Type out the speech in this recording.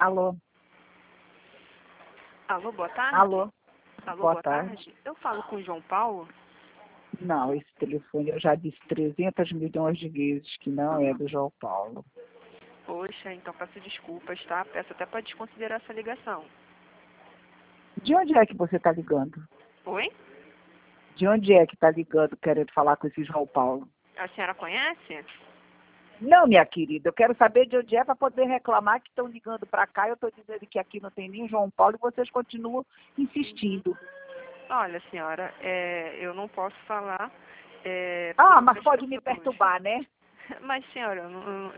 Alô? Alô, boa tarde. Alô? Alô, Boa tarde. Eu falo com o João Paulo. Não, esse telefone eu já disse 300 milhões de vezes que não é do João Paulo. Poxa, então peço desculpas, tá? Peço até para desconsiderar essa ligação. De onde é que você está ligando? Oi? De onde é que está ligando querendo falar com esse João Paulo? A senhora conhece? Não, minha querida, eu quero saber de onde é para poder reclamar que estão ligando para cá. Eu estou dizendo que aqui não tem nem João Paulo e vocês continuam insistindo. Olha, senhora, eu não posso falar. Ah, Por mas outras pode me pessoas. perturbar, né? Mas, senhora, eu